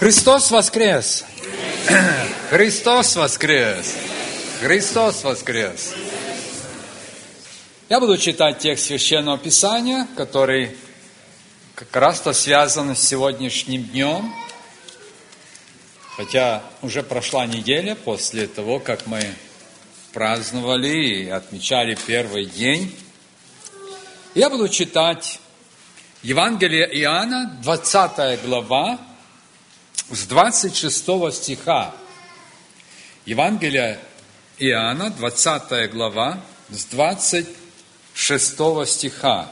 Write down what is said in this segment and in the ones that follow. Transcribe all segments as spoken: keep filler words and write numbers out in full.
Христос воскрес! Христос воскрес! Христос воскрес! Я буду читать текст Священного Писания, который как раз-то связан с сегодняшним днем, хотя уже прошла неделя после того, как мы праздновали и отмечали первый день. Я буду читать Евангелие Иоанна, двадцатая глава, с двадцать шестого стиха. Евангелие Иоанна, двадцатая глава, с двадцать шестого стиха.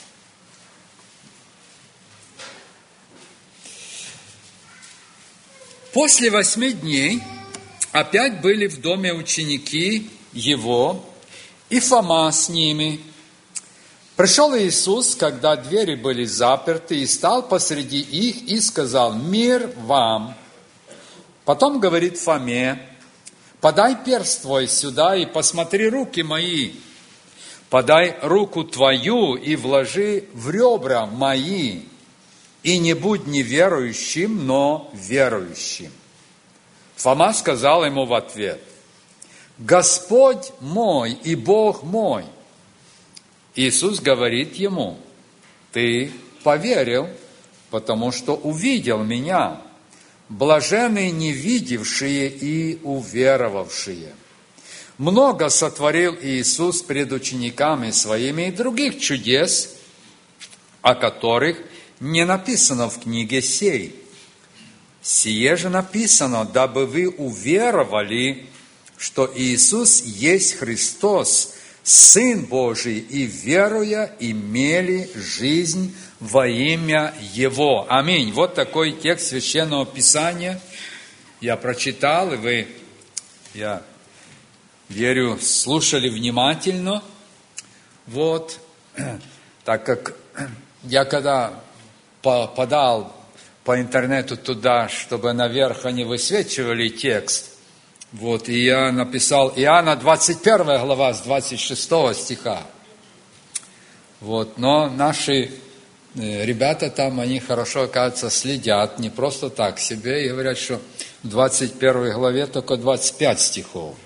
После восьми дней опять были в доме ученики Его, и Фома с ними. Пришел Иисус, когда двери были заперты, и стал посреди их и сказал: «Мир вам!» Потом говорит Фоме: «Подай перст твой сюда и посмотри руки мои. Подай руку твою и вложи в ребра мои, и не будь неверующим, но верующим». Фома сказал ему в ответ: «Господь мой и Бог мой». Иисус говорит ему: «Ты поверил, потому что увидел меня. Блаженны не видевшие и уверовавшие». Много сотворил Иисус пред учениками своими и других чудес, о которых не написано в книге сей. Сие же написано, дабы вы уверовали, что Иисус есть Христос, Сын Божий, и, веруя, имели жизнь во имя Его. Аминь. Вот такой текст Священного Писания я прочитал, и вы, я верю, слушали внимательно. Вот, так как я когда подал по интернету туда, чтобы наверх они высвечивали текст, вот, и я написал Иоанна двадцать первая глава с двадцать шестого стиха. Вот, но наши ребята там, они хорошо, оказывается, следят, не просто так себе, и говорят, что в двадцать первой главе только двадцать пять стихов.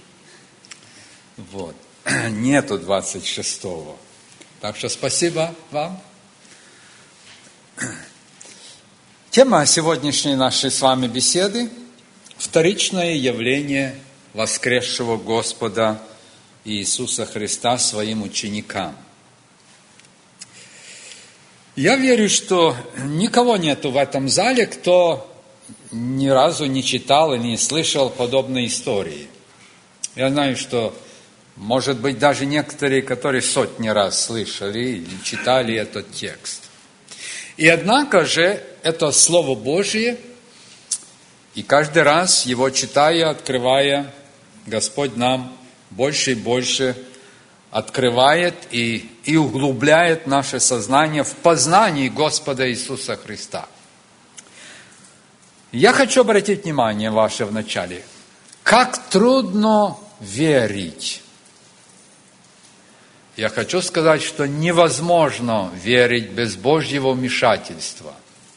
Вот, нету двадцать шестого. Так что спасибо вам. Тема сегодняшней нашей с вами беседы – вторичное явление воскресшего Господа Иисуса Христа своим ученикам. Я верю, что никого нету в этом зале, кто ни разу не читал и не слышал подобной истории. Я знаю, что, может быть, даже некоторые, которые сотни раз слышали и читали этот текст. И однако же это Слово Божие, и каждый раз его читая, открывая, Господь нам больше и больше открывает и, и углубляет наше сознание в познании Господа Иисуса Христа. Я хочу обратить внимание ваше вначале, как трудно верить. Я хочу сказать, что невозможно верить без Божьего вмешательства.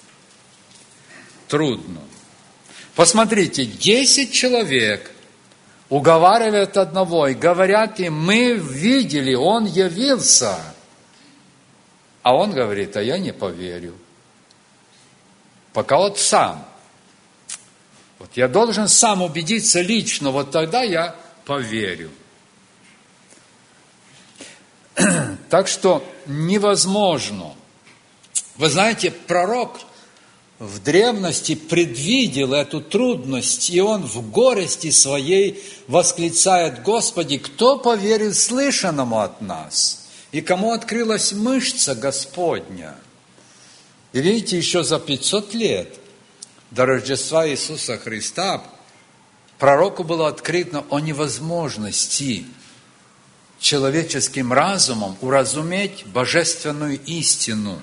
Трудно. Посмотрите, десять человек уговаривают одного и говорят им: мы видели, он явился. А он говорит: а я не поверю. Пока вот сам. Вот я должен сам убедиться лично, вот тогда я поверю. Так что невозможно. Вы знаете, пророк в древности предвидел эту трудность, и он в горести своей восклицает: «Господи, кто поверит слышанному от нас? И кому открылась мышца Господня?» И видите, еще за пятьсот лет до Рождества Иисуса Христа пророку было открыто о невозможности человеческим разумом уразуметь божественную истину.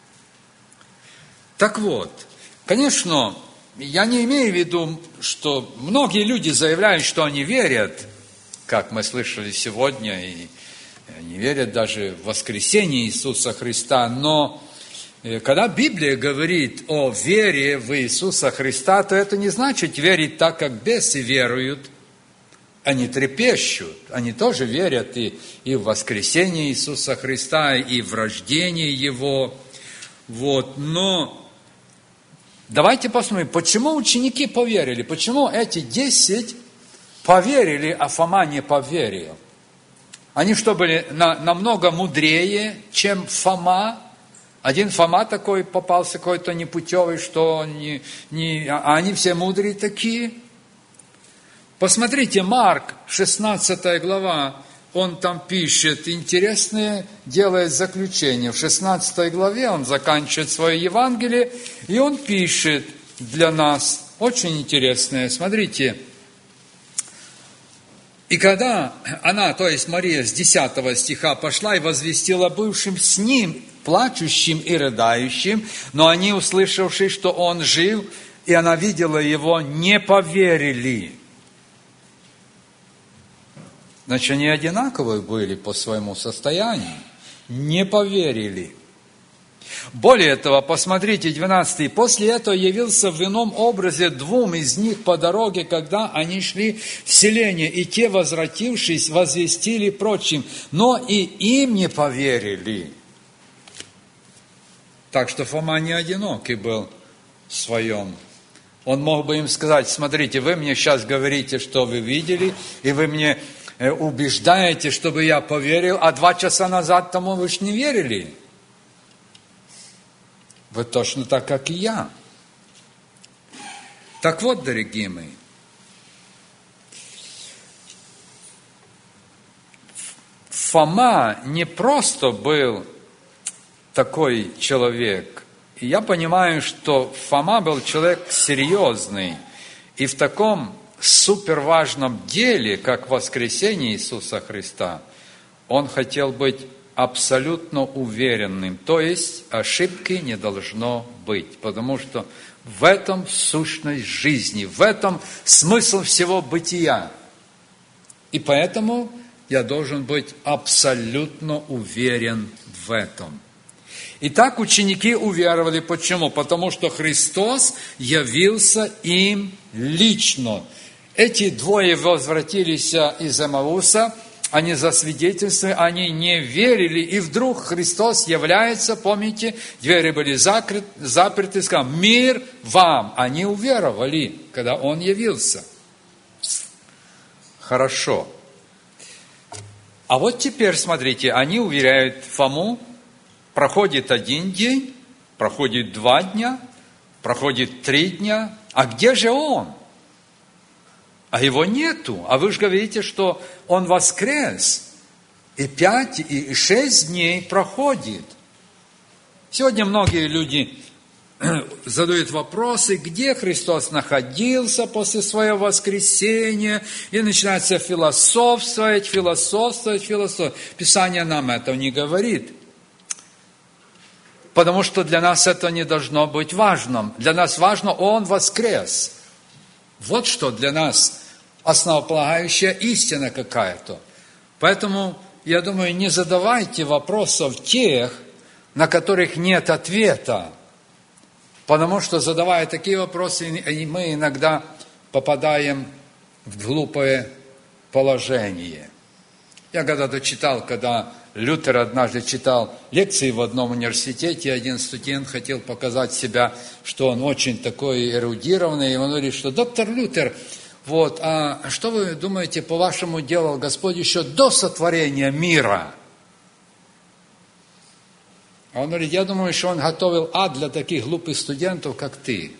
Так вот, конечно, я не имею в виду, что многие люди заявляют, что они верят, как мы слышали сегодня, и они верят даже в воскресение Иисуса Христа, но Когда Библия говорит о вере в Иисуса Христа, то это не значит верить так, как бесы веруют. Они трепещут, они тоже верят и, и в воскресение Иисуса Христа, и в рождение Его. Вот. Но давайте посмотрим, почему ученики поверили, почему эти десять поверили, а Фома не поверил. Они что, были на, намного мудрее, чем Фома? Один Фома такой попался какой-то непутевый, что не, не, а они все мудрые такие. Посмотрите, Марк, шестнадцатая глава, он там пишет, интересное делает заключение. В шестнадцатой главе он заканчивает свое Евангелие, и он пишет для нас, очень интересное, смотрите. И когда она, то есть Мария, с десятого стиха пошла и возвестила бывшим с ним, плачущим и рыдающим, но они, услышавши, что он жив, и она видела его, не поверили. Значит, они одинаковые были по своему состоянию, не поверили. Более того, посмотрите, двенадцатый. После этого явился в ином образе двум из них по дороге, когда они шли в селение, и те, возвратившись, возвестили прочим, но и им не поверили. Так что Фома не одинокий был в своем. Он мог бы им сказать, смотрите, вы мне сейчас говорите, что вы видели, и вы мне убеждаете, чтобы я поверил, а два часа назад тому вы ж не верили. Вы точно так, как и я. Так вот, дорогие мои, Фома не просто был такой человек. И я понимаю, что Фома был человек серьезный. И в таком суперважном деле, как воскресение Иисуса Христа, он хотел быть абсолютно уверенным. То есть ошибки не должно быть. Потому что в этом сущность жизни, в этом смысл всего бытия. И поэтому я должен быть абсолютно уверен в этом. Итак, ученики уверовали. Почему? Потому что Христос явился им лично. Эти двое возвратились из Эмауса, они засвидетельствовали, они не верили, и вдруг Христос является, помните, двери были закрыты, заперты, сказал, мир вам. Они уверовали, когда Он явился. Хорошо. А вот теперь, смотрите, они уверяют Фому, проходит один день, проходит два дня, проходит три дня, а где же Он? А его нету. А вы же говорите, что он воскрес. И пять, и шесть дней проходит. Сегодня многие люди задают вопросы, где Христос находился после своего воскресения, и начинается философствовать, философствовать, философствовать. Писание нам этого не говорит. Потому что для нас это не должно быть важным. Для нас важно, Он воскрес. Вот что для нас основополагающая истина какая-то. Поэтому, я думаю, не задавайте вопросов тех, на которых нет ответа. Потому что, задавая такие вопросы, мы иногда попадаем в глупое положение. Я когда-то читал, когда Лютер однажды читал лекции в одном университете, один студент хотел показать себя, что он очень такой эрудированный, и он говорит, что доктор Лютер, вот, а что вы думаете, по-вашему, делал Господь еще до сотворения мира? А он говорит, я думаю, что Он готовил ад для таких глупых студентов, как ты.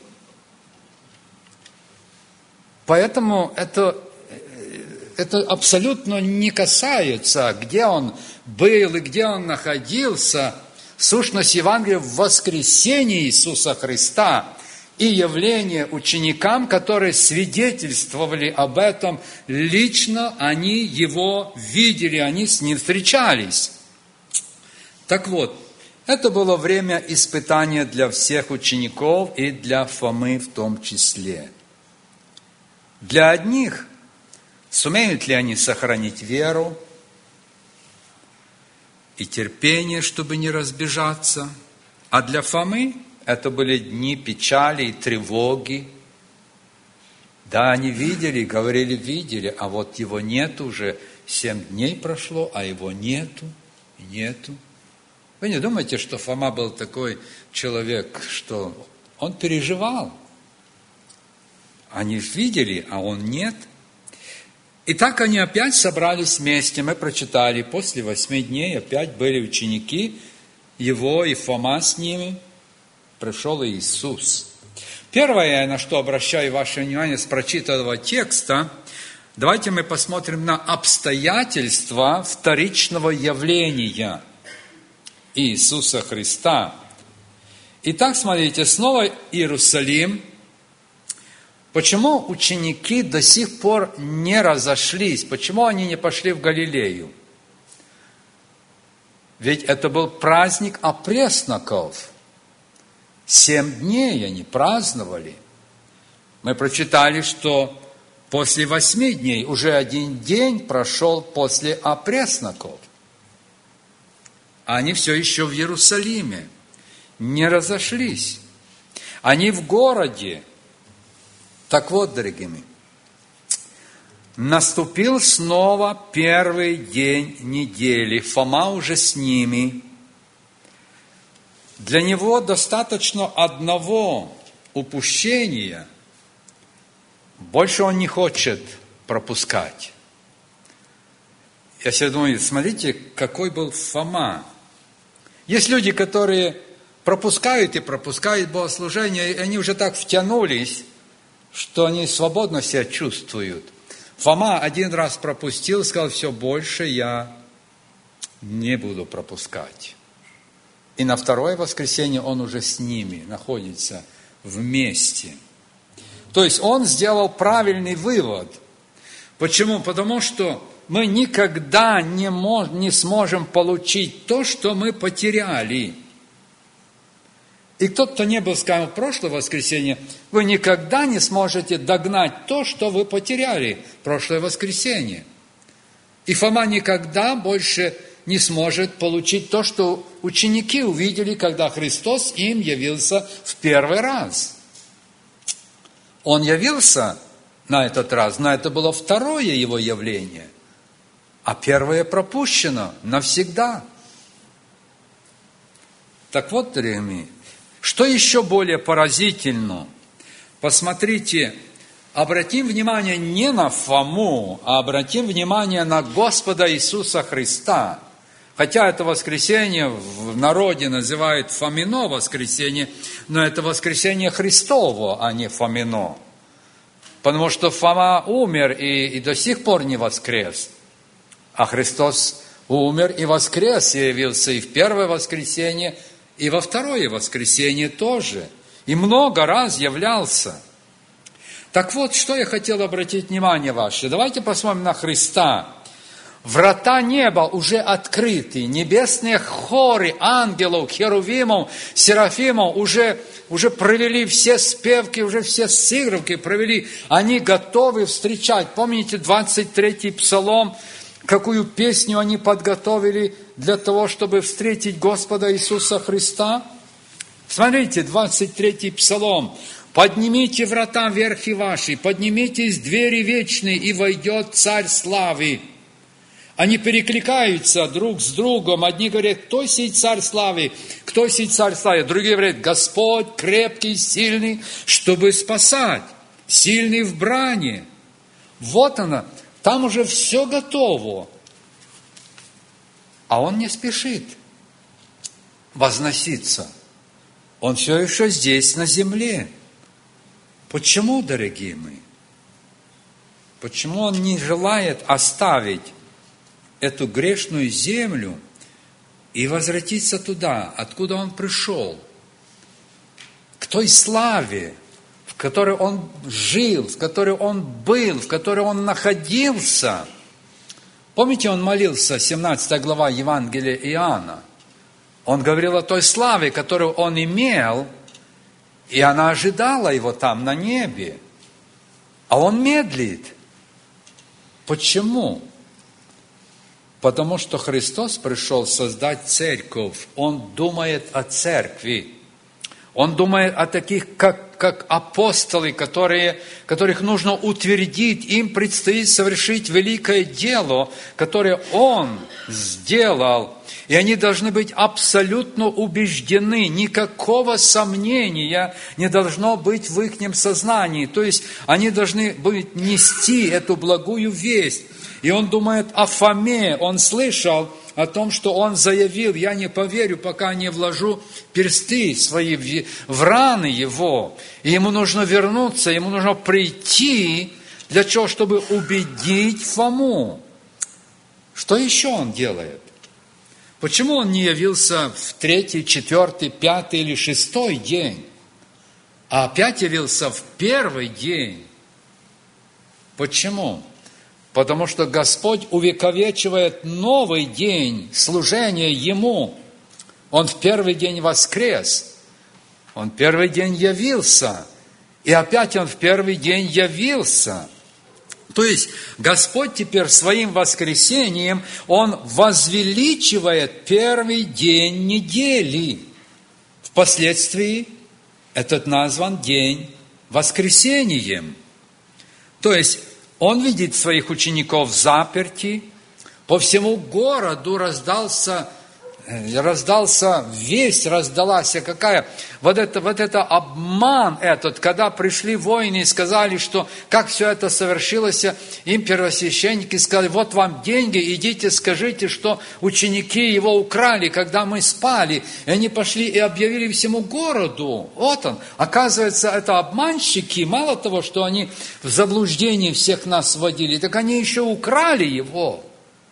Поэтому это, это абсолютно не касается, где он был и где он находился. Сущность Евангелия в воскресении Иисуса Христа и явление ученикам, которые свидетельствовали об этом лично, они Его видели, они с Ним встречались. Так вот, это было время испытания для всех учеников и для Фомы в том числе. Для одних, сумеют ли они сохранить веру и терпение, чтобы не разбежаться, А для Фомы это были дни печали и тревоги. Да, они видели, говорили, видели, а вот его нет уже. Семь дней прошло, а его нету, нету. Вы не думаете, что Фома был такой человек, что он переживал? Они видели, а он нет. И так они опять собрались вместе. Мы прочитали, после восьми дней опять были ученики его, и Фома с ними. Пришел Иисус. Первое, на что обращаю ваше внимание с прочитанного текста, давайте мы посмотрим на обстоятельства вторичного явления Иисуса Христа. Итак, смотрите, снова Иерусалим. Почему ученики до сих пор не разошлись? Почему они не пошли в Галилею? Ведь это был праздник опресноков. Семь дней они праздновали. Мы прочитали, что после восьми дней уже один день прошел после опресноков. А они все еще в Иерусалиме, не разошлись. Они в городе. Так вот, дорогие мои, наступил снова первый день недели. Фома уже с ними. Для него достаточно одного упущения. Больше он не хочет пропускать. Я себе думаю, смотрите, какой был Фома. Есть люди, которые пропускают и пропускают богослужение, и они уже так втянулись, что они свободно себя чувствуют. Фома один раз пропустил, сказал, все, больше я не буду пропускать. И на второе воскресенье он уже с ними находится вместе. То есть он сделал правильный вывод. Почему? Потому что мы никогда не, мож, не сможем получить то, что мы потеряли. И тот, кто не был, скажем, в прошлое воскресенье, вы никогда не сможете догнать то, что вы потеряли в прошлое воскресенье. И Фома никогда больше не сможет получить то, что ученики увидели, когда Христос им явился в первый раз. Он явился на этот раз, но это было второе его явление, а первое пропущено навсегда. Так вот, дорогие мои, что еще более поразительно? Посмотрите, обратим внимание не на Фому, а обратим внимание на Господа Иисуса Христа. Хотя это воскресенье в народе называют Фомино воскресенье, но это воскресенье Христово, а не Фомино. Потому что Фома умер и, и до сих пор не воскрес. А Христос умер и воскрес, и явился и в первое воскресенье, и во второе воскресенье тоже. И много раз являлся. Так вот, что я хотел обратить внимание ваше. Давайте посмотрим на Христа. Врата неба уже открыты, небесные хоры ангелов, херувимов, серафимов уже, уже провели все спевки, уже все сыгровки провели. Они готовы встречать. Помните двадцать третий псалом, какую песню они подготовили для того, чтобы встретить Господа Иисуса Христа? Смотрите, двадцать третий псалом. «Поднимите врата верхи ваши, поднимитесь двери вечные, и войдет Царь славы». Они перекликаются друг с другом. Одни говорят, кто сей Царь славы, кто сей Царь славы. Другие говорят, Господь крепкий, сильный, чтобы спасать, сильный в брани. Вот она, там уже все готово. А он не спешит возноситься. Он все еще здесь, на земле. Почему, дорогие мои? Почему он не желает оставить эту грешную землю и возвратиться туда, откуда он пришел, к той славе, в которой он жил, в которой он был, в которой он находился? Помните, он молился, семнадцатая глава Евангелия Иоанна. Он говорил о той славе, которую он имел, и она ожидала его там, на небе. А он медлит. Почему? Потому что Христос пришел создать церковь. Он думает о церкви. Он думает о таких, как, как апостолы, которые, которых нужно утвердить. Им предстоит совершить великое дело, которое Он сделал. И они должны быть абсолютно убеждены. Никакого сомнения не должно быть в их сознании. То есть они должны быть нести эту благую весть. И он думает о Фоме. Он слышал о том, что он заявил: я не поверю, пока не вложу персты свои в, в раны его. И ему нужно вернуться, ему нужно прийти для чего? Чтобы убедить Фому. Что еще он делает? Почему он не явился в третий, четвертый, пятый или шестой день, а опять явился в первый день? Почему? Потому что Господь увековечивает новый день служения Ему. Он в первый день воскрес. Он в первый день явился. И опять Он в первый день явился. То есть Господь теперь своим воскресением, Он возвеличивает первый день недели. Впоследствии этот назван день воскресением. То есть Он видит своих учеников заперти, по всему городу раздался, раздался весть, раздалась какая. Вот это, вот это обман этот, когда пришли воины и сказали, что как все это совершилось, им первосвященники сказали: вот вам деньги, идите скажите, что ученики его украли, когда мы спали. И они пошли и объявили всему городу. Вот он. Оказывается, это обманщики. Мало того, что они в заблуждение всех нас вводили, так они еще украли его.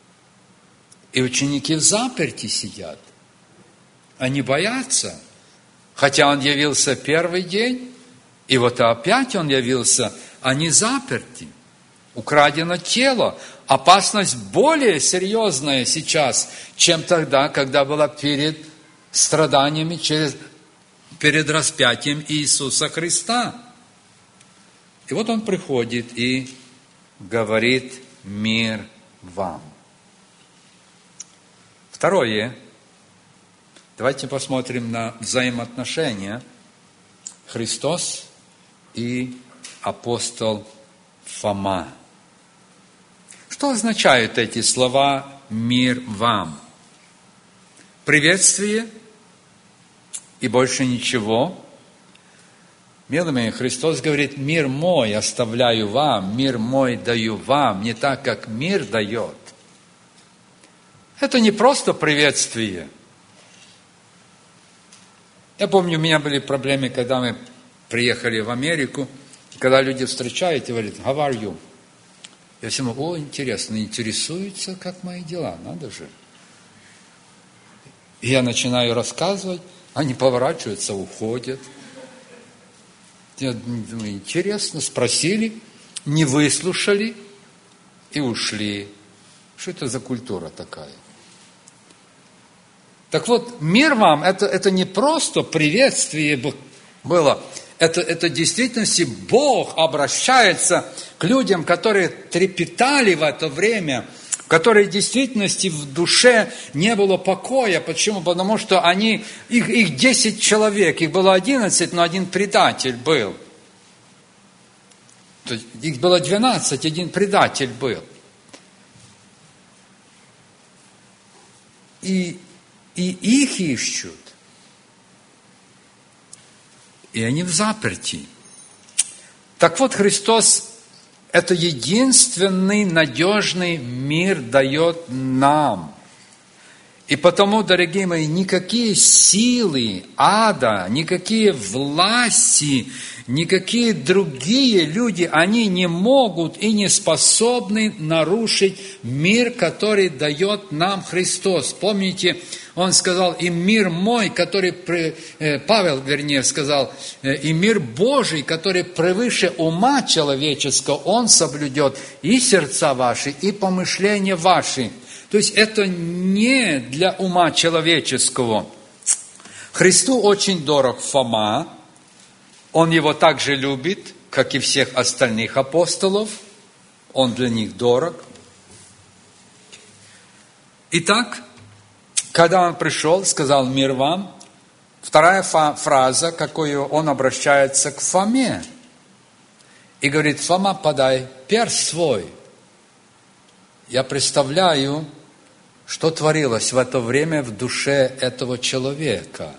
И ученики в заперти сидят. Они боятся. Хотя он явился первый день, и вот опять он явился, они заперти. Украдено тело. Опасность более серьезная сейчас, чем тогда, когда была перед страданиями, через, перед распятием Иисуса Христа. И вот он приходит и говорит: мир вам. Второе. Давайте посмотрим на взаимоотношения Христос и апостол Фома. Что означают эти слова «мир вам»? Приветствие и больше ничего. Милые мои, Христос говорит: мир мой оставляю вам, мир мой даю вам, не так, как мир дает. Это не просто приветствие. Я помню, у меня были проблемы, когда мы приехали в Америку, когда люди встречают и говорят: how are you? Я всем говорю: о, интересно, интересуются, как мои дела, надо же. И я начинаю рассказывать, они поворачиваются, уходят. Я думаю: интересно, спросили, не выслушали и ушли. Что это за культура такая? Так вот, мир вам, это, это не просто приветствие было, это, это в действительности Бог обращается к людям, которые трепетали в это время, в которой в действительности в душе не было покоя. Почему? Потому что они, их, их десять человек, их было одиннадцать, но один предатель был. То есть их было двенадцать, один предатель был. И И их ищут. И они в заперти. Так вот, Христос это единственный надежный мир дает нам. И потому, дорогие мои, никакие силы ада, никакие власти, никакие другие люди, они не могут и не способны нарушить мир, который дает нам Христос. Помните, Он сказал: и мир мой, который, Павел, вернее, сказал, и мир Божий, который превыше ума человеческого, Он соблюдет и сердца ваши, и помышления ваши. То есть это не для ума человеческого. Христу очень дорог Фома. Он его также любит, как и всех остальных апостолов. Он для них дорог. Итак, когда он пришел, сказал мир вам, вторая фраза, какую он обращается к Фоме. И говорит: Фома, подай перст свой. Я представляю, что творилось в это время в душе этого человека.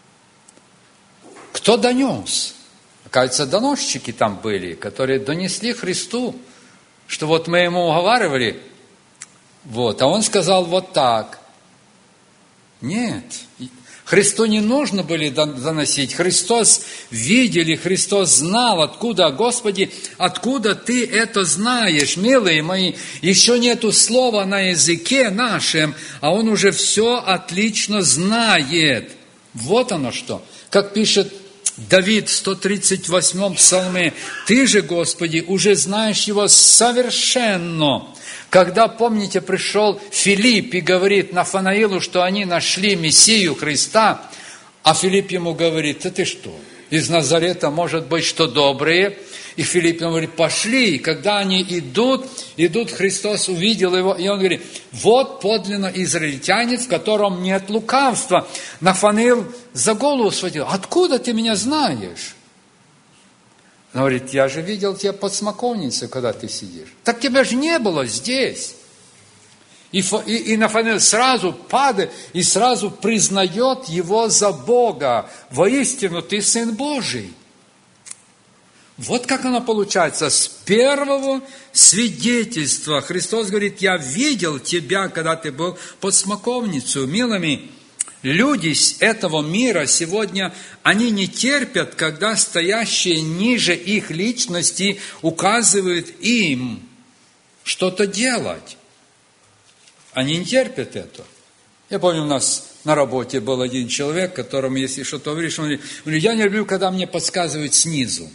Кто донес? Оказывается, доносчики там были, которые донесли Христу, что вот мы ему уговаривали, вот, а он сказал вот так. Нет, Христу не нужно было доносить. Христос видели, Христос знал, откуда, Господи, откуда Ты это знаешь, милые мои. Еще нету слова на языке нашем, а Он уже все отлично знает. Вот оно что. Как пишет Давид в сто тридцать восьмом псалме: «Ты же, Господи, уже знаешь его совершенно». Когда, помните, пришел Филипп и говорит Нафанаилу, что они нашли Мессию Христа, а Филипп ему говорит: да ты что, из Назарета может быть что доброе? И Филипп ему говорит: пошли. И когда они идут, идут, Христос увидел его, и он говорит: вот подлинно израильтянин, в котором нет лукавства. Нафанаил за голову схватил: откуда ты меня знаешь? Он говорит: я же видел тебя под смоковницей, когда ты сидишь. Так тебя же не было здесь. И, и, и Нафанаил сразу падает и сразу признает его за Бога. Воистину, ты Сын Божий. Вот как оно получается. С первого свидетельства Христос говорит: я видел тебя, когда ты был под смоковницей. Милыми, люди этого мира сегодня, они не терпят, когда стоящие ниже их личности указывают им что-то делать. Они не терпят это. Я помню, у нас на работе был один человек, которому, если что-то говоришь, он говорит: я не люблю, когда мне подсказывают снизу.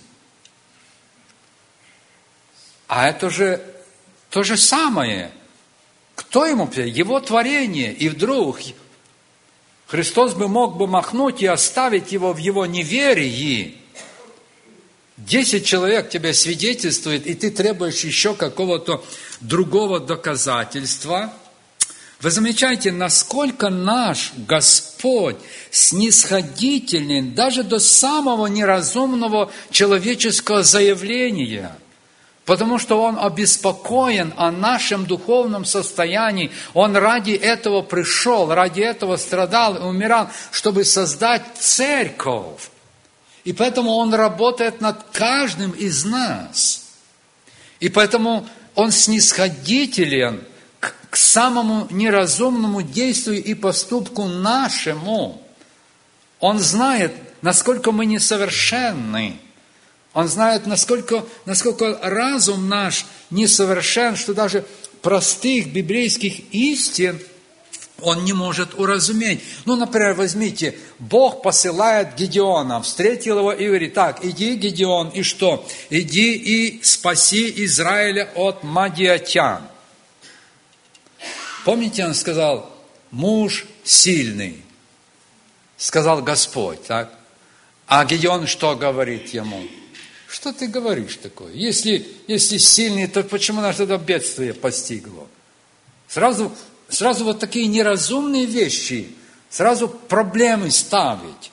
А это же то же самое. Кто ему? Его творение. И вдруг Христос бы мог бы махнуть и оставить его в его неверии. Десять человек тебе свидетельствует, и ты требуешь еще какого-то другого доказательства. Вы замечаете, насколько наш Господь снисходительный даже до самого неразумного человеческого заявления. Потому что Он обеспокоен о нашем духовном состоянии. Он ради этого пришел, ради этого страдал и умирал, чтобы создать церковь. И поэтому Он работает над каждым из нас. И поэтому Он снисходителен к, к самому неразумному действию и поступку нашему. Он знает, насколько мы несовершенны. Он знает, насколько, насколько разум наш несовершен, что даже простых библейских истин он не может уразуметь. Ну, например, возьмите, Бог посылает Гедеона, встретил его и говорит: так, иди, Гедеон, и что? Иди и спаси Израиля от мадиатян. Помните, он сказал: муж сильный, сказал Господь, так? А Гедеон что говорит ему? Что ты говоришь такое? Если, если сильный, то почему нас это бедствие постигло? Сразу, сразу вот такие неразумные вещи, сразу проблемы ставить.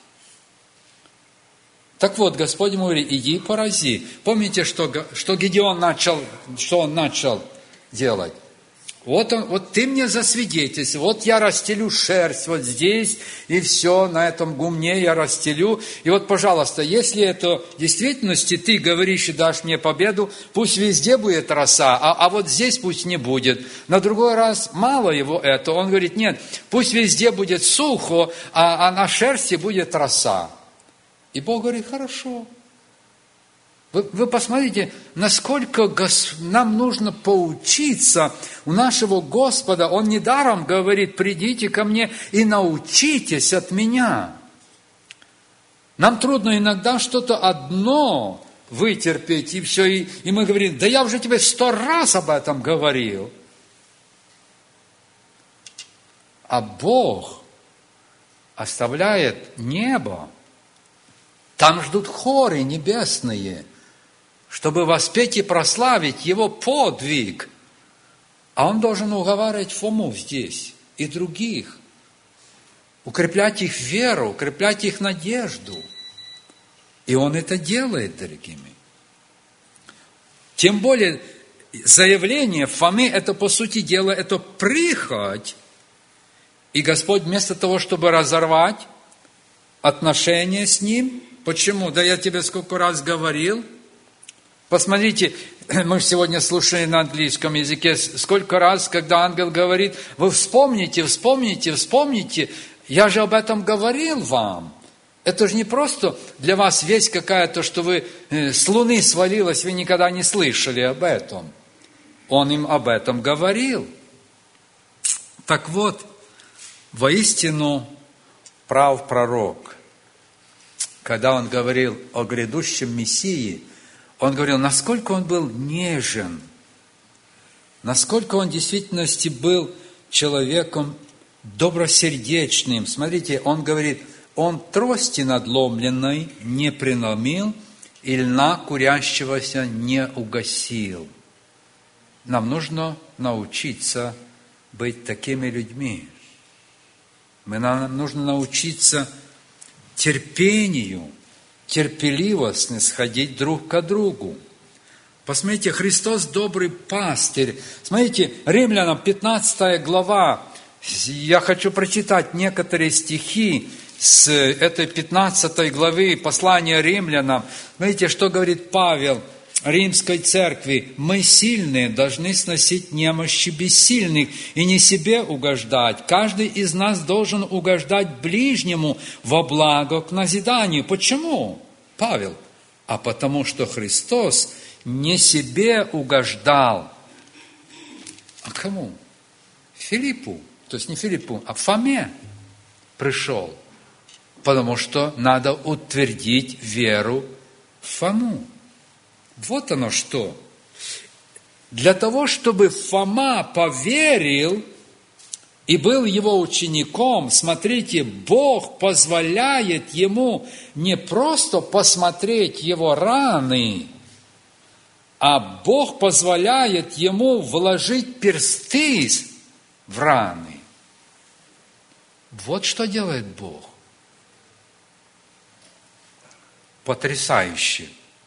Так вот, Господь ему говорит: иди порази. Помните, что, что Гедеон начал, что он начал делать? Вот, он, вот ты мне засвидетельствуй, вот я расстелю шерсть вот здесь, и все, на этом гумне я расстелю. И вот, пожалуйста, если это в действительности ты говоришь и дашь мне победу, пусть везде будет роса, а, а вот здесь пусть не будет. На другой раз мало его это. Он говорит: нет, пусть везде будет сухо, а, а на шерсти будет роса. И Бог говорит: хорошо. Вы, вы посмотрите, насколько гос... нам нужно поучиться у нашего Господа. Он недаром говорит: придите ко мне и научитесь от меня. Нам трудно иногда что-то одно вытерпеть, и все, и, и мы говорим: да я уже тебе сто раз об этом говорил. А Бог оставляет небо. Там ждут хоры небесные, чтобы воспеть и прославить Его подвиг. А Он должен уговаривать Фому здесь. и других. Укреплять их веру, укреплять их надежду. И он это делает, дорогие мои. Тем более, заявление Фомы, это, по сути дела, это прихоть. И Господь вместо того, чтобы разорвать отношения с ним, почему? Да я тебе сколько раз говорил. Посмотрите, мы сегодня слушали на английском языке, сколько раз, когда ангел говорит, вы вспомните, вспомните, вспомните, я же об этом говорил вам. Это же не просто для вас весть какая-то, что вы с луны свалилась, вы никогда не слышали об этом. Он им об этом говорил. Так вот, воистину прав пророк, когда он говорил о грядущем Мессии, он говорил, насколько он был нежен, насколько он в действительности был человеком добросердечным. Смотрите, он говорит, он трости надломленной не преломил и льна курящегося не угасил. Нам нужно научиться быть такими людьми. Мы, нам нужно научиться терпению, терпеливо снисходить друг к другу. Посмотрите, Христос добрый пастырь. Смотрите, Римлянам пятнадцатая глава. Я хочу прочитать некоторые стихи с этой пятнадцатой главы послания Римлянам. Смотрите, что говорит Павел Римской церкви. Мы сильные должны сносить немощи бессильных и не себе угождать. Каждый из нас должен угождать ближнему во благо к назиданию. Почему, Павел? А потому что Христос не себе угождал. А кому? Филиппу. То есть не Филиппу, а Фоме пришел. Потому что надо утвердить веру в Фому. Вот оно что. Для того, чтобы Фома поверил и был его учеником, смотрите, Бог позволяет ему не просто посмотреть его раны, а Бог позволяет ему вложить персты в раны. Вот что делает Бог. Потрясающе.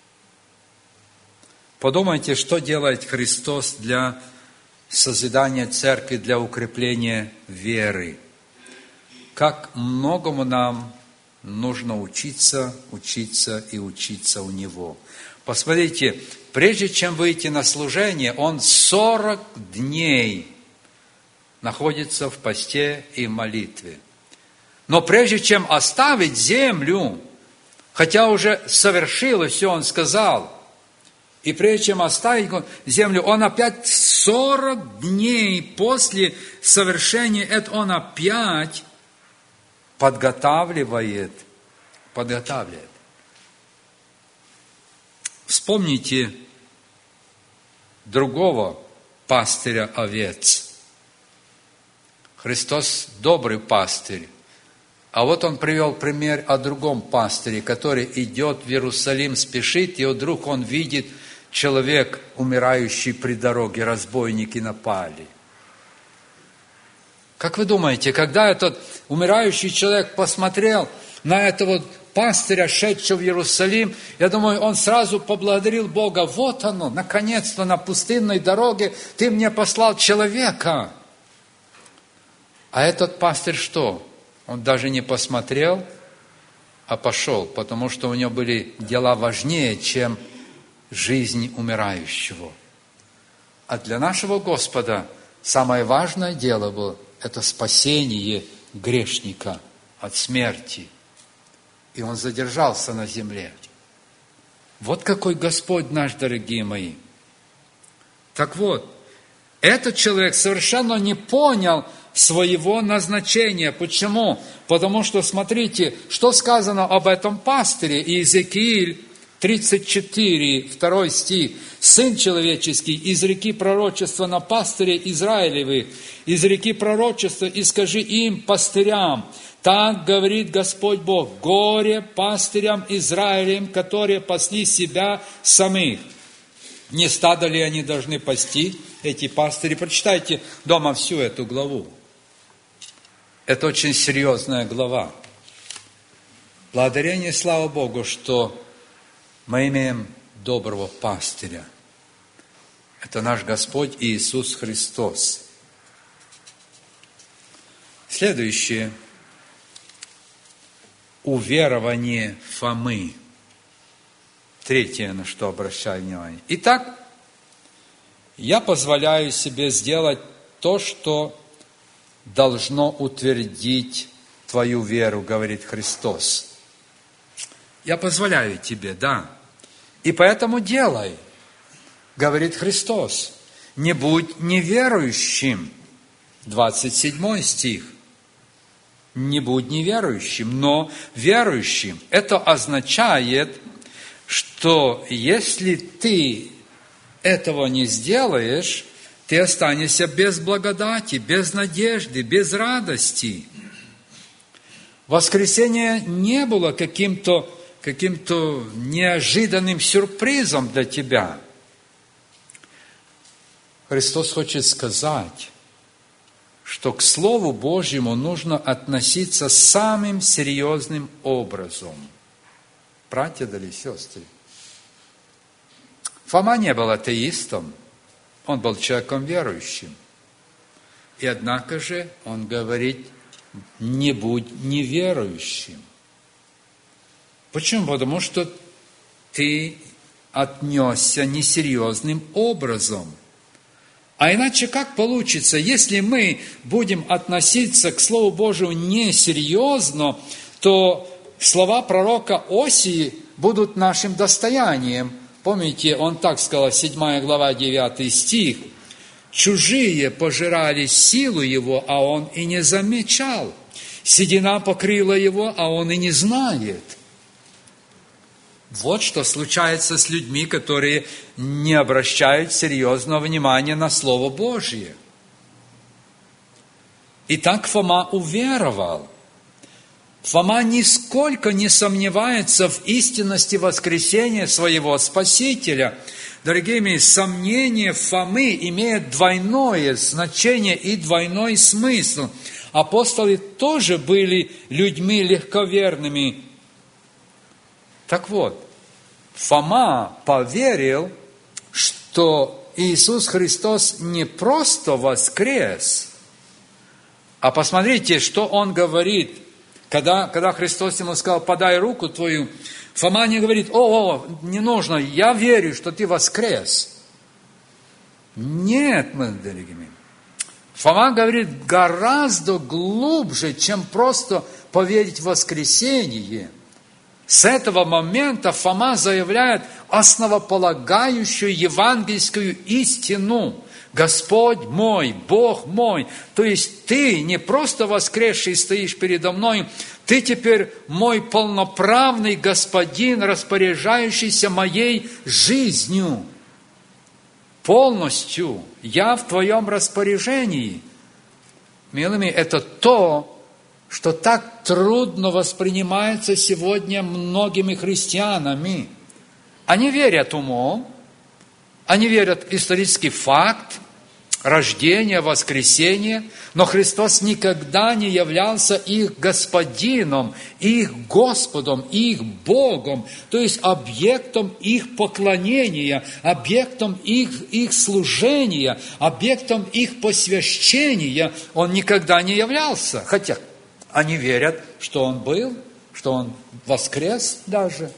Подумайте, что делает Христос для созидания церкви, для укрепления веры. Как многому нам нужно учиться, учиться и учиться у Него. Посмотрите, прежде чем выйти на служение, Он сорок дней находится в посте и молитве. Но прежде чем оставить землю, хотя уже совершилось все, Он сказал, и прежде чем оставить землю, Он опять сорок дней после совершения этого, Он опять подготавливает, подготавливает. Вспомните другого пастыря овец. Христос добрый пастырь. А вот он привел пример о другом пастыре, который идет в Иерусалим, спешит, и вдруг он видит человек, умирающий при дороге, разбойники напали. Как вы думаете, когда этот умирающий человек посмотрел на этого пастыря, шедшего в Иерусалим, я думаю, он сразу поблагодарил Бога. Вот оно, наконец-то на пустынной дороге ты мне послал человека. А этот пастырь что? Он даже не посмотрел, а пошел, потому что у него были дела важнее, чем жизнь умирающего. А для нашего Господа самое важное дело было – это спасение грешника от смерти. И он задержался на земле. Вот какой Господь наш, дорогие мои. Так вот, этот человек совершенно не понял своего назначения. Почему? Потому что, смотрите, что сказано об этом пастыре. Иезекииль тридцать четыре, второй стих. «Сын человеческий, изреки пророчество на пастыре Израилевых, изреки пророчество и скажи им, пастырям, так говорит Господь Бог, горе пастырям Израилем, которые пасли себя самих». Не стадо ли они должны пасти, эти пастыри? Прочитайте дома всю эту главу. Это очень серьезная глава. Благодарение, слава Богу, что мы имеем доброго пастыря. Это наш Господь Иисус Христос. Следующее. Уверование Фомы. Третье, на что обращаю внимание. Итак, я позволяю себе сделать то, что должно утвердить твою веру, говорит Христос. Я позволяю тебе, да. И поэтому делай, говорит Христос. Не будь неверующим. двадцать седьмой стих. Не будь неверующим, но верующим. Это означает, что если ты этого не сделаешь, ты останешься без благодати, без надежды, без радости. Воскресение не было каким-то каким-то неожиданным сюрпризом для тебя. Христос хочет сказать, что к Слову Божьему нужно относиться самым серьезным образом. Братья или сестры, Фома не был атеистом, он был человеком верующим. И однако же он говорит, не будь неверующим. Почему? Потому что ты отнесся несерьезным образом. А иначе как получится, если мы будем относиться к Слову Божию несерьезно, то слова пророка Осии будут нашим достоянием. Помните, он так сказал, седьмая глава, девятый стих. «Чужие пожирали силу его, а он и не замечал. Седина покрыла его, а он и не знает». Вот что случается с людьми, которые не обращают серьезного внимания на Слово Божье. Итак, Фома уверовал. Фома нисколько не сомневается в истинности воскресения своего Спасителя. Дорогие мои, сомнение Фомы имеет двойное значение и двойной смысл. Апостолы тоже были людьми легковерными. Так вот, Фома поверил, что Иисус Христос не просто воскрес, а посмотрите, что Он говорит, когда, когда Христос ему сказал, подай руку твою, Фома не говорит, о, о, не нужно, я верю, что ты воскрес. Нет, мои дорогие мои. Фома говорит гораздо глубже, чем просто поверить в воскресение. С этого момента Фома заявляет основополагающую евангельскую истину. Господь мой, Бог мой. То есть ты не просто воскресший стоишь передо мной, ты теперь мой полноправный господин, распоряжающийся моей жизнью. Полностью я в твоем распоряжении. Милыми, это то, что так трудно воспринимается сегодня многими христианами. Они верят умом, они верят в исторический факт рождения, воскресения, но Христос никогда не являлся их господином, их Господом, их Богом, то есть объектом их поклонения, объектом их, их служения, объектом их посвящения. Он никогда не являлся, хотя они верят, что Он был, что Он воскрес даже.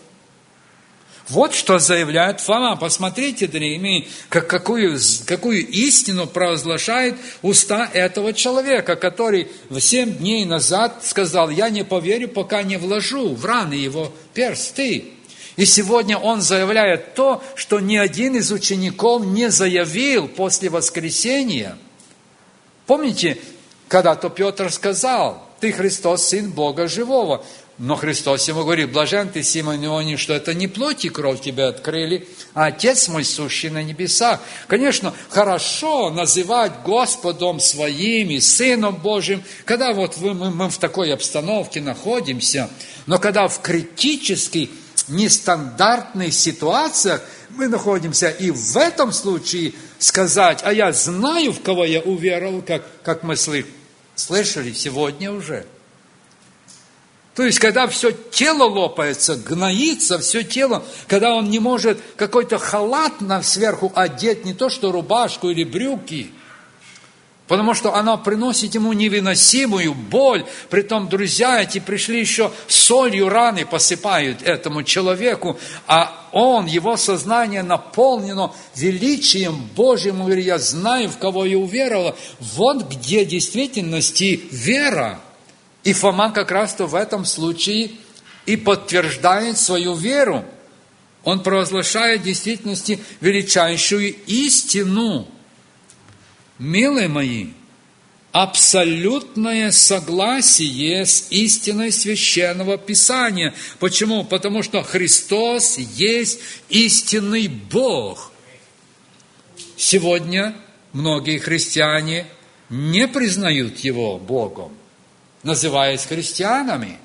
Вот что заявляет Фома. Посмотрите, дорогие мои, как, какую, какую истину провозглашает уста этого человека, который в семь дней назад сказал, я не поверю, пока не вложу в раны его персты. И сегодня он заявляет то, что ни один из учеников не заявил после воскресения. Помните, когда-то Петр сказал, ты Христос, Сын Бога Живого. Но Христос ему говорит, блажен ты, Симон Ионин, что это не плоть и кровь тебя открыли, а Отец мой, сущий на небесах. Конечно, хорошо называть Господом своим и Сыном Божьим, когда вот мы, мы в такой обстановке находимся, но когда в критических, нестандартных ситуациях мы находимся, и в этом случае сказать, а я знаю, в кого я уверовал, как, как мы слышим, Слышали? Сегодня уже. То есть, когда все тело лопается, гноится, все тело, когда он не может какой-то халат сверху одеть, не то что рубашку или брюки, потому что она приносит ему невыносимую боль. Притом, друзья эти пришли еще солью раны посыпают этому человеку, а он, его сознание наполнено величием Божьим. Он говорит, я знаю, в кого я уверовал. Вот где в действительности вера. И Фома как раз-то в этом случае и подтверждает свою веру. Он провозглашает в действительности величайшую истину. Милые мои, абсолютное согласие с истиной Священного Писания. Почему? Потому что Христос есть истинный Бог. Сегодня многие христиане не признают Его Богом, называясь христианами.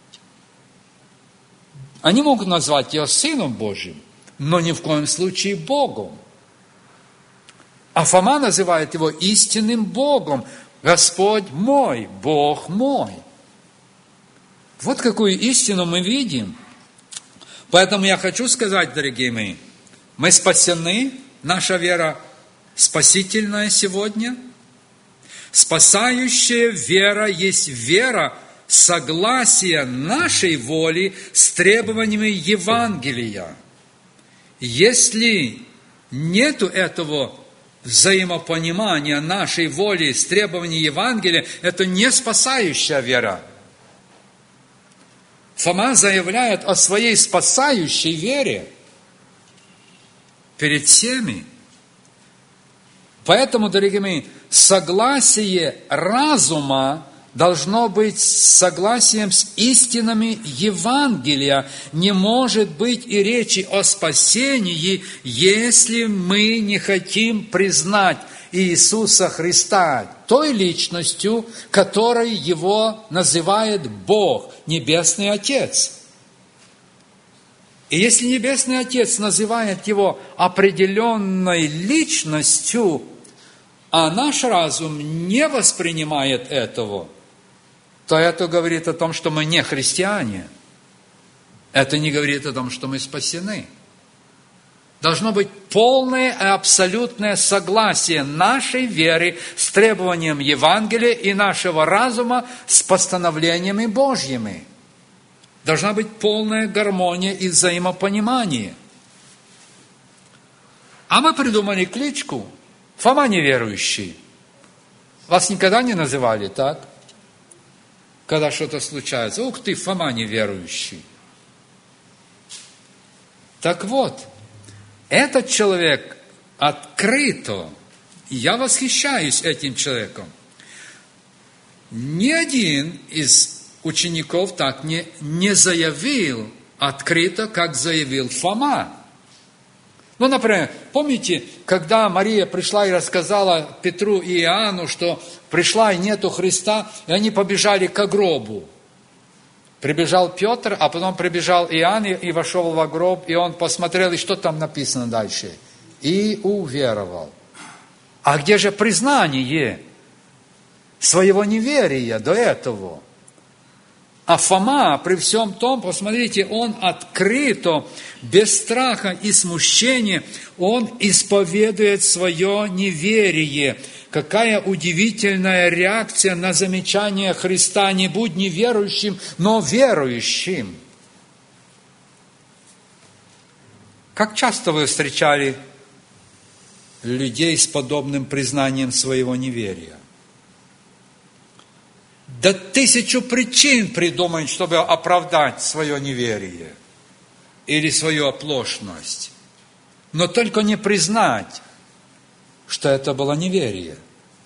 Они могут назвать Его Сыном Божьим, но ни в коем случае Богом. А Фома называет Его истинным Богом. Господь мой, Бог мой. Вот какую истину мы видим. Поэтому я хочу сказать, дорогие мои, мы спасены, наша вера спасительная сегодня. Спасающая вера есть вера согласия нашей воли с требованиями Евангелия. Если нету этого взаимопонимания нашей воли с требованиями Евангелия, это не спасающая вера. Фома заявляет о своей спасающей вере перед всеми. Поэтому, дорогие мои, согласие разума должно быть согласием с истинами Евангелия. Не может быть и речи о спасении, если мы не хотим признать Иисуса Христа той личностью, которой Его называет Бог, Небесный Отец. И если Небесный Отец называет Его определенной личностью, а наш разум не воспринимает этого, то это говорит о том, что мы не христиане. Это не говорит о том, что мы спасены. Должно быть полное и абсолютное согласие нашей веры с требованием Евангелия и нашего разума с постановлениями Божьими. Должна быть полная гармония и взаимопонимание. А мы придумали кличку Фома неверующий. Вас никогда не называли так? Когда что-то случается. Ух ты, Фома неверующий. Так вот, этот человек открыто, я восхищаюсь этим человеком. Ни один из учеников так не, не заявил открыто, как заявил Фома. Ну, например, помните, когда Мария пришла и рассказала Петру и Иоанну, что пришла и нету Христа, и они побежали к гробу. Прибежал Петр, а потом прибежал Иоанн и, и вошел во гроб, и он посмотрел, и что там написано дальше? И уверовал. А где же признание своего неверия до этого? А Фома при всем том, посмотрите, он открыто, без страха и смущения, он исповедует свое неверие. Какая удивительная реакция на замечание Христа: не будь неверующим, но верующим. Как часто вы встречали людей с подобным признанием своего неверия? Да тысячу причин придумать, чтобы оправдать свое неверие или свою оплошность. Но только не признать, что это было неверие.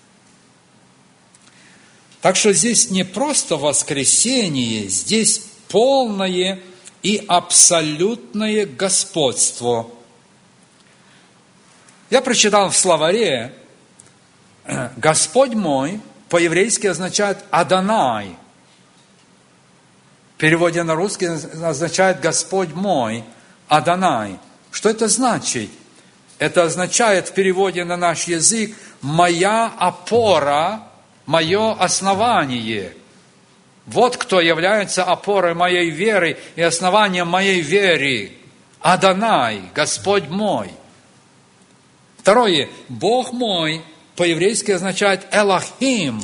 Так что здесь не просто воскресение, здесь полное и абсолютное господство. Я прочитал в словаре: «Господь мой» по-еврейски означает «Адонай». В переводе на русский означает «Господь мой», «Адонай». Что это значит? Это означает в переводе на наш язык «моя опора мое основание. Вот кто является опорой моей веры и основанием моей веры. Адонай, Господь мой. Второе. Бог мой по-еврейски означает Элохим.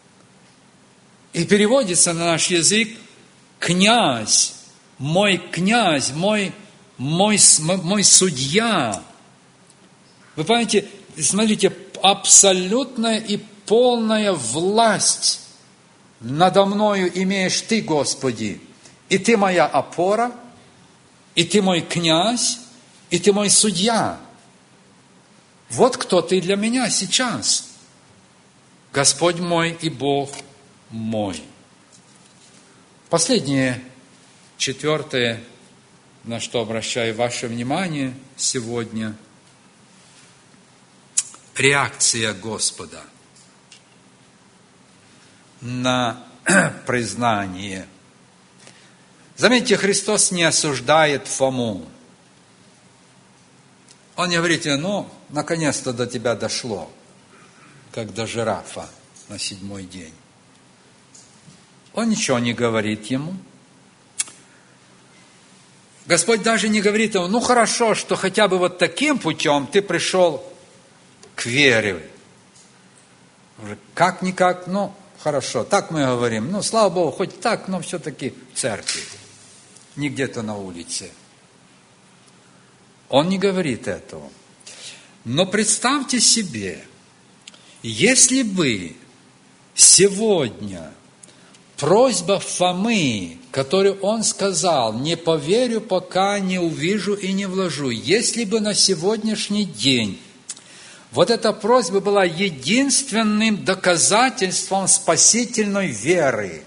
И переводится на наш язык князь, мой князь, мой, мой, мой судья. Вы понимаете, смотрите, абсолютная и полная власть надо мною имеешь Ты, Господи. И Ты моя опора, и Ты мой князь, и Ты мой судья. Вот кто Ты для меня сейчас. Господь мой и Бог мой. Последнее, четвертое, на что обращаю ваше внимание сегодня, реакция Господа на признание. Заметьте, Христос не осуждает Фому. Он не говорит: ну, наконец-то до тебя дошло, как до жирафа на седьмой день. Он ничего не говорит ему. Господь даже не говорит ему: ну хорошо, что хотя бы вот таким путем ты пришел к вере. Как-никак, ну хорошо, так мы говорим. Ну, слава Богу, хоть так, но все-таки в церкви, не где-то на улице. Он не говорит этого. Но представьте себе, если бы сегодня просьба Фомы, которую он сказал: не поверю, пока не увижу и не вложу, если бы на сегодняшний день вот эта просьба была единственным доказательством спасительной веры,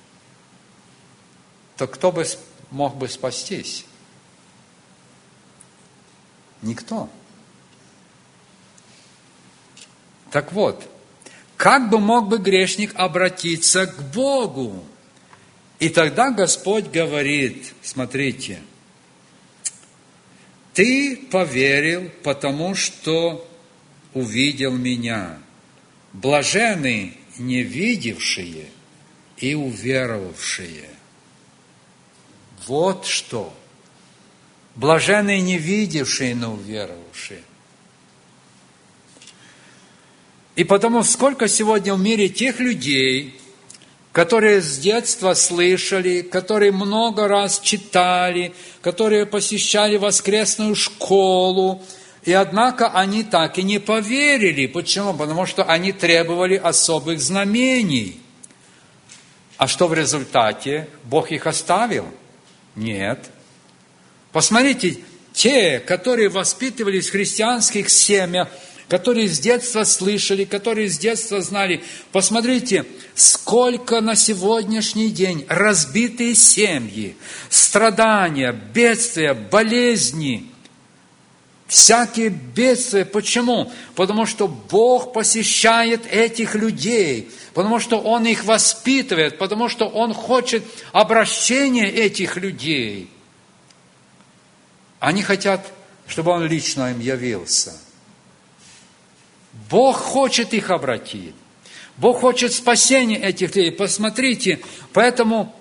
то кто бы мог бы спастись? Никто. Так вот, как бы мог бы грешник обратиться к Богу? И тогда Господь говорит: смотрите, ты поверил, потому что увидел меня. Блаженны невидевшие и уверовавшие. Вот что. Блаженны невидевшие, но уверовавшие. И потому сколько сегодня в мире тех людей, которые с детства слышали, которые много раз читали, которые посещали воскресную школу, и однако они так и не поверили. Почему? Потому что они требовали особых знамений. А что в результате? Бог их оставил? Нет. Посмотрите, те, которые воспитывались в христианских семьях, которые с детства слышали, которые с детства знали, посмотрите, сколько на сегодняшний день разбитые семьи, страдания, бедствия, болезни, всякие бедствия. Почему? Потому что Бог посещает этих людей, потому что Он их воспитывает, потому что Он хочет обращения этих людей. Они хотят, чтобы Он лично им явился. Бог хочет их обратить. Бог хочет спасения этих людей. Посмотрите, поэтому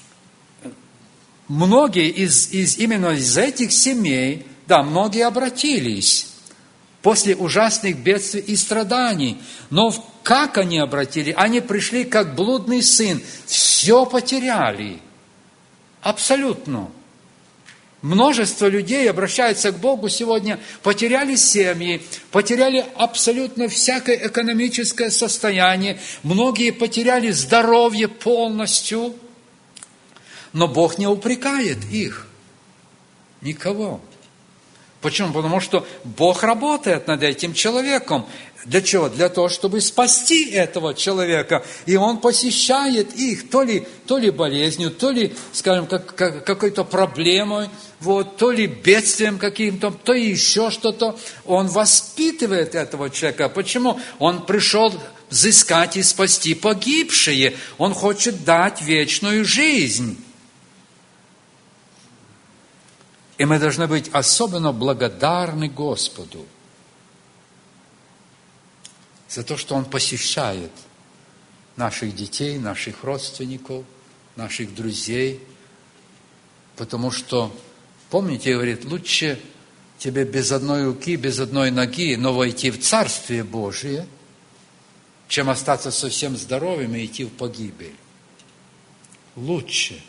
многие из, из именно из этих семей, да, многие обратились после ужасных бедствий и страданий. Но как они обратили? Они пришли как блудный сын, все потеряли. Абсолютно. Множество людей обращаются к Богу сегодня, потеряли семьи, потеряли абсолютно всякое экономическое состояние, многие потеряли здоровье полностью, но Бог не упрекает их, никого. Почему? Потому что Бог работает над этим человеком. Для чего? Для того, чтобы спасти этого человека. И Он посещает их то ли, то ли болезнью, то ли, скажем, как, как, какой-то проблемой, вот, то ли бедствием каким-то, то еще что-то. Он воспитывает этого человека. Почему? Он пришел взыскать и спасти погибшие. Он хочет дать вечную жизнь. И мы должны быть особенно благодарны Господу за то, что Он посещает наших детей, наших родственников, наших друзей. Потому что, помните, говорит, лучше тебе без одной руки, без одной ноги, но войти в Царствие Божие, чем остаться совсем здоровым и идти в погибель. Лучше.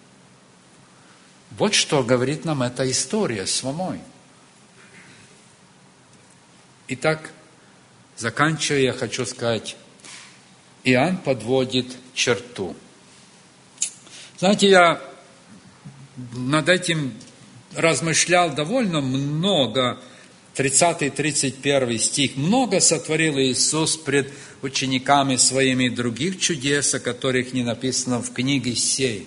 Вот что говорит нам эта история самой. Итак, заканчивая, я хочу сказать, Иоанн подводит черту. Знаете, я над этим размышлял довольно много. тридцатый тридцать первый стих. «Много сотворил Иисус пред учениками своими других чудес, о которых не написано в книге сей».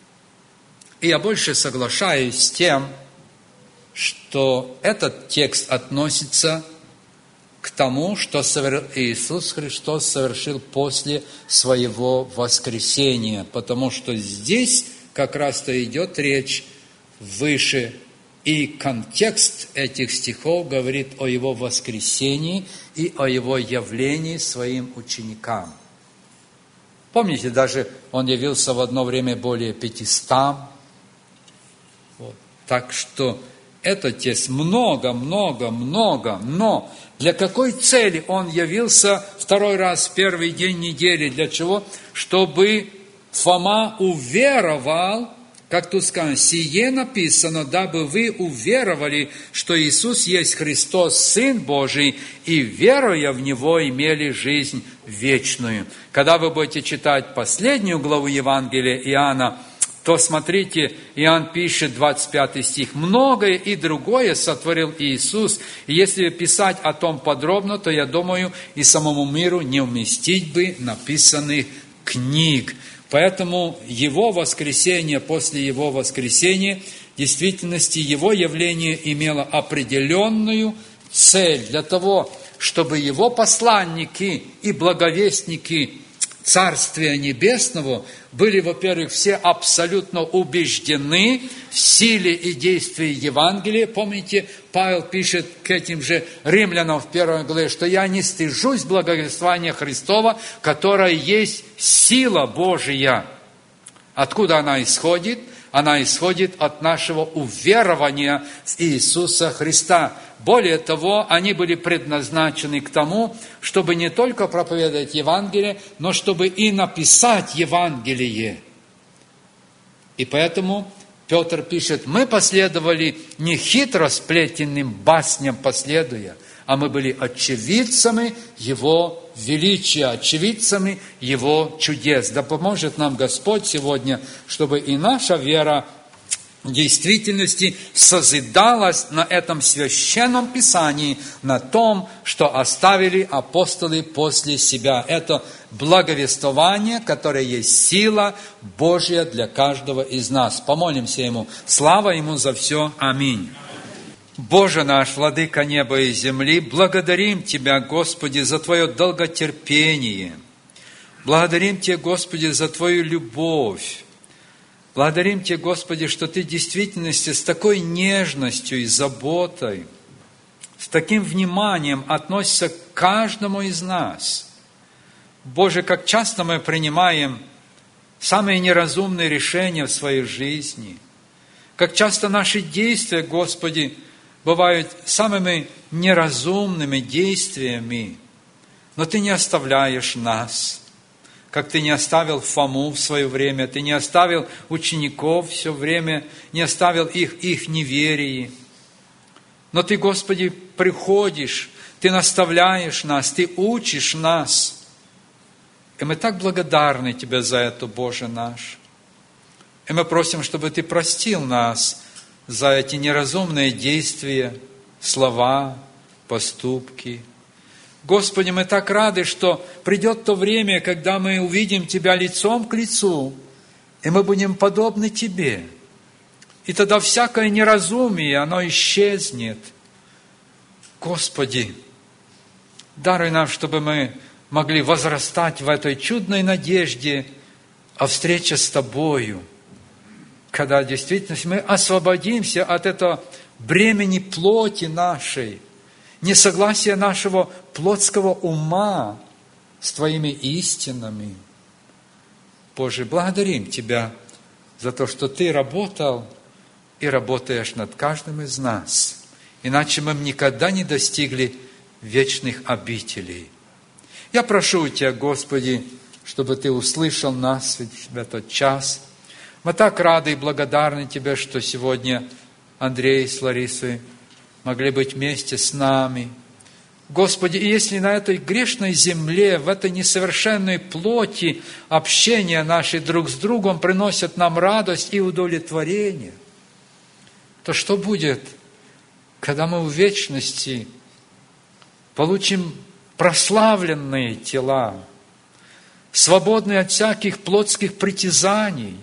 И я больше соглашаюсь с тем, что этот текст относится к тому, что Иисус Христос совершил после Своего воскресения, потому что здесь как раз-то идет речь выше, и контекст этих стихов говорит о Его воскресении и о Его явлении своим ученикам. Помните, даже Он явился в одно время более пятистам. Вот. Так что этот текст много, много, много, но для какой цели Он явился второй раз в первый день недели? Для чего? Чтобы Фома уверовал, как тут сказано, «Сие написано, дабы вы уверовали, что Иисус есть Христос, Сын Божий, и, веруя в Него, имели жизнь вечную». Когда вы будете читать последнюю главу Евангелия Иоанна, то смотрите, Иоанн пишет, двадцать пятый стих, «Многое и другое сотворил Иисус». И если писать о том подробно, то, я думаю, и самому миру не уместить бы написанных книг. Поэтому Его воскресение, после Его воскресения, в действительности Его явление имело определенную цель для того, чтобы Его посланники и благовестники Царствия Небесного были, во-первых, все абсолютно убеждены в силе и действии Евангелия. Помните, Павел пишет к этим же римлянам в первой главе, что «я не стыжусь благовествования Христова, которое есть сила Божия». Откуда она исходит? Она исходит от нашего уверования в Иисуса Христа. Более того, они были предназначены к тому, чтобы не только проповедовать Евангелие, но чтобы и написать Евангелие. И поэтому Петр пишет, мы последовали не хитро сплетенным басням последуя, а мы были очевидцами Его величия, очевидцами Его чудес. Да поможет нам Господь сегодня, чтобы и наша вера в действительности созидалась на этом священном Писании, на том, что оставили апостолы после себя. Это благовествование, которое есть сила Божья для каждого из нас. Помолимся Ему. Слава Ему за все. Аминь. Боже наш, Владыка неба и земли, благодарим Тебя, Господи, за Твое долготерпение. Благодарим Тебя, Господи, за Твою любовь. Благодарим Тебя, Господи, что Ты в действительности с такой нежностью и заботой, с таким вниманием относишься к каждому из нас. Боже, как часто мы принимаем самые неразумные решения в своей жизни, как часто наши действия, Господи, бывают самыми неразумными действиями, но Ты не оставляешь нас, как Ты не оставил Фому в свое время, Ты не оставил учеников все время, не оставил их их неверии. Но Ты, Господи, приходишь, Ты наставляешь нас, Ты учишь нас. И мы так благодарны Тебе за это, Боже наш. И мы просим, чтобы Ты простил нас за эти неразумные действия, слова, поступки. Господи, мы так рады, что придет то время, когда мы увидим Тебя лицом к лицу, и мы будем подобны Тебе. И тогда всякое неразумие, оно исчезнет. Господи, даруй нам, чтобы мы могли возрастать в этой чудной надежде о встрече с Тобою, когда в действительности мы освободимся от этого бремени плоти нашей, несогласия нашего плотского ума, с Твоими истинами. Боже, благодарим Тебя за то, что Ты работал и работаешь над каждым из нас. Иначе мы никогда не достигли вечных обителей. Я прошу у Тебя, Господи, чтобы Ты услышал нас в этот час. Мы так рады и благодарны Тебе, что сегодня Андрей с Ларисой могли быть вместе с нами. Господи, и если на этой грешной земле, в этой несовершенной плоти общения наши друг с другом приносят нам радость и удовлетворение, то что будет, когда мы в вечности получим прославленные тела, свободные от всяких плотских притязаний?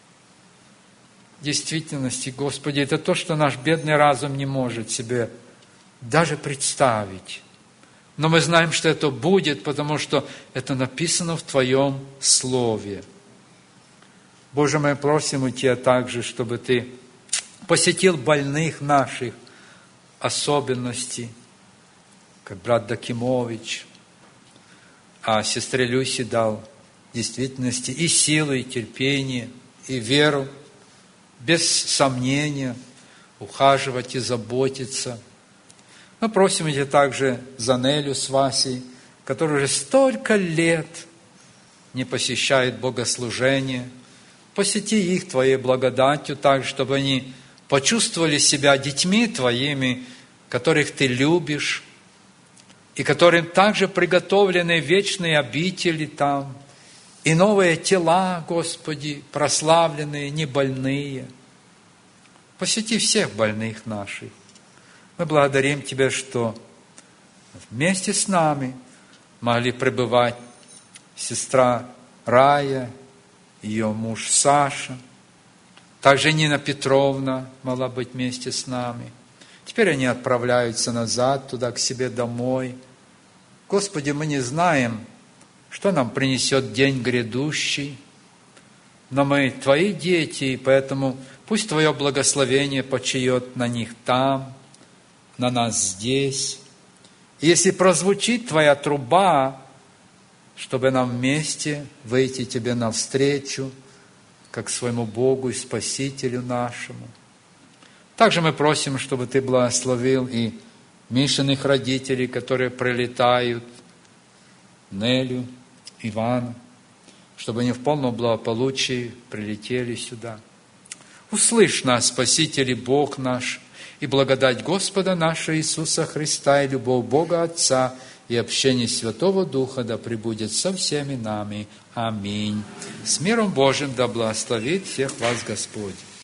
В действительности, Господи, это то, что наш бедный разум не может себе даже представить. Но мы знаем, что это будет, потому что это написано в Твоем Слове. Боже, мы просим у Тебя также, чтобы Ты посетил больных наших особенностей, как брат Дакимович, а сестре Люси дал в действительности и силу, и терпение, и веру, без сомнения ухаживать и заботиться. Мы просим Тебя также за Нелю с Васей, которые уже столько лет не посещают богослужения. Посети их Твоей благодатью так, чтобы они почувствовали себя детьми Твоими, которых Ты любишь, и которым также приготовлены вечные обители там, и новые тела, Господи, прославленные, не больные. Посети всех больных наших. Мы благодарим Тебя, что вместе с нами могли пребывать сестра Рая, ее муж Саша, также Нина Петровна могла быть вместе с нами. Теперь они отправляются назад, туда, к себе домой. Господи, мы не знаем, что нам принесет день грядущий, но мы Твои дети, и поэтому пусть Твое благословение почиет на них там, на нас здесь. И если прозвучит Твоя труба, чтобы нам вместе выйти Тебе навстречу, как своему Богу и Спасителю нашему. Также мы просим, чтобы Ты благословил и Мишиных родителей, которые прилетают, Нелю, Ивана, чтобы они в полном благополучии прилетели сюда. Услышь нас, Спаситель и Бог наш, и благодать Господа нашего Иисуса Христа, и любовь Бога Отца, и общение Святого Духа да пребудет со всеми нами. Аминь. С миром Божиим да благословит всех вас Господь.